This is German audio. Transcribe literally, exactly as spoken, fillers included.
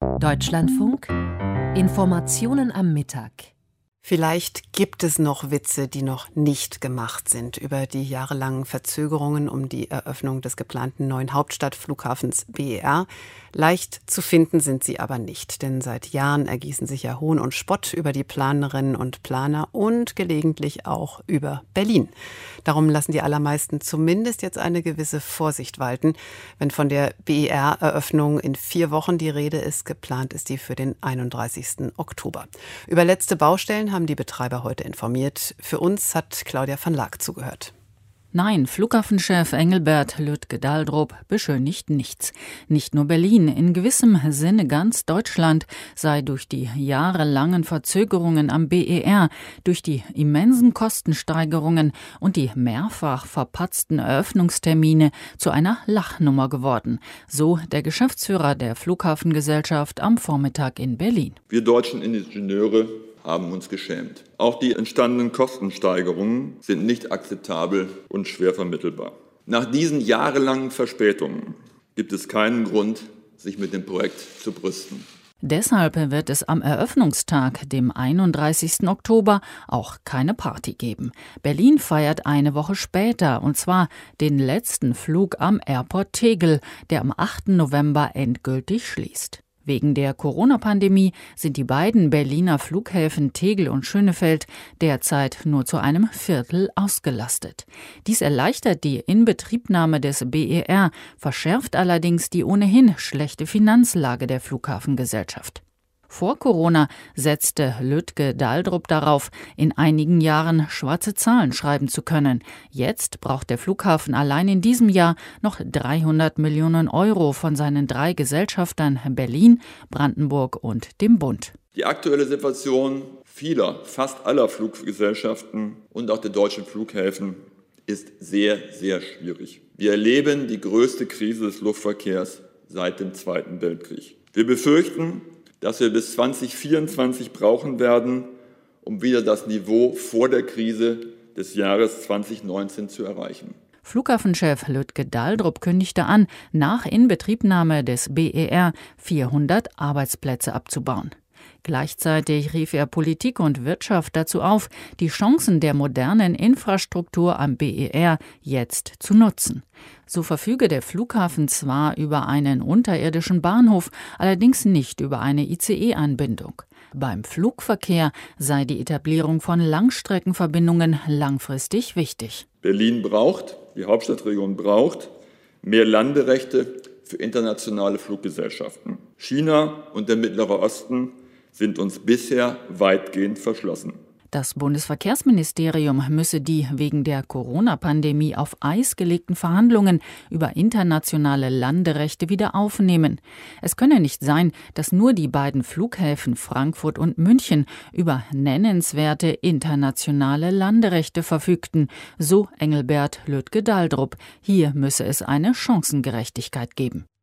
Deutschlandfunk Informationen am Mittag. Vielleicht gibt es noch Witze, die noch nicht gemacht sind über die jahrelangen Verzögerungen um die Eröffnung des geplanten neuen Hauptstadtflughafens B E R. Leicht zu finden sind sie aber nicht, denn seit Jahren ergießen sich ja Hohn und Spott über die Planerinnen und Planer und gelegentlich auch über Berlin. Darum lassen die allermeisten zumindest jetzt eine gewisse Vorsicht walten. Wenn von der B E R-Eröffnung in vier Wochen die Rede ist, geplant ist die für den einunddreißigsten Oktober. Über letzte Baustellen haben die Betreiber heute informiert. Für uns hat Claudia van Laak zugehört. Nein, Flughafenchef Engelbert Lütke-Daldrup beschönigt nichts. Nicht nur Berlin, in gewissem Sinne ganz Deutschland sei durch die jahrelangen Verzögerungen am B E R, durch die immensen Kostensteigerungen und die mehrfach verpatzten Eröffnungstermine zu einer Lachnummer geworden. So der Geschäftsführer der Flughafengesellschaft am Vormittag in Berlin. Wir deutschen Ingenieure haben uns geschämt. Auch die entstandenen Kostensteigerungen sind nicht akzeptabel und schwer vermittelbar. Nach diesen jahrelangen Verspätungen gibt es keinen Grund, sich mit dem Projekt zu brüsten. Deshalb wird es am Eröffnungstag, dem einunddreißigsten Oktober, auch keine Party geben. Berlin feiert eine Woche später, und zwar den letzten Flug am Airport Tegel, der am achten November endgültig schließt. Wegen der Corona-Pandemie sind die beiden Berliner Flughäfen Tegel und Schönefeld derzeit nur zu einem Viertel ausgelastet. Dies erleichtert die Inbetriebnahme des B E R, verschärft allerdings die ohnehin schlechte Finanzlage der Flughafengesellschaft. Vor Corona setzte Lütke-Daldrup darauf, in einigen Jahren schwarze Zahlen schreiben zu können. Jetzt braucht der Flughafen allein in diesem Jahr noch dreihundert Millionen Euro von seinen drei Gesellschaftern Berlin, Brandenburg und dem Bund. Die aktuelle Situation vieler, fast aller Fluggesellschaften und auch der deutschen Flughäfen ist sehr, sehr schwierig. Wir erleben die größte Krise des Luftverkehrs seit dem Zweiten Weltkrieg. Wir befürchten, dass wir bis zwanzig vierundzwanzig brauchen werden, um wieder das Niveau vor der Krise des Jahres zwanzig neunzehn zu erreichen. Flughafenchef Lütke-Daldrup kündigte an, nach Inbetriebnahme des B E R vierhundert Arbeitsplätze abzubauen. Gleichzeitig rief er Politik und Wirtschaft dazu auf, die Chancen der modernen Infrastruktur am B E R jetzt zu nutzen. So verfüge der Flughafen zwar über einen unterirdischen Bahnhof, allerdings nicht über eine I C E-Anbindung. Beim Flugverkehr sei die Etablierung von Langstreckenverbindungen langfristig wichtig. Berlin braucht, die Hauptstadtregion braucht, mehr Landerechte für internationale Fluggesellschaften. China und der Mittlere Osten sind uns bisher weitgehend verschlossen. Das Bundesverkehrsministerium müsse die wegen der Corona-Pandemie auf Eis gelegten Verhandlungen über internationale Landerechte wieder aufnehmen. Es könne nicht sein, dass nur die beiden Flughäfen Frankfurt und München über nennenswerte internationale Landerechte verfügten, so Engelbert Lütke-Daldrup. Hier müsse es eine Chancengerechtigkeit geben.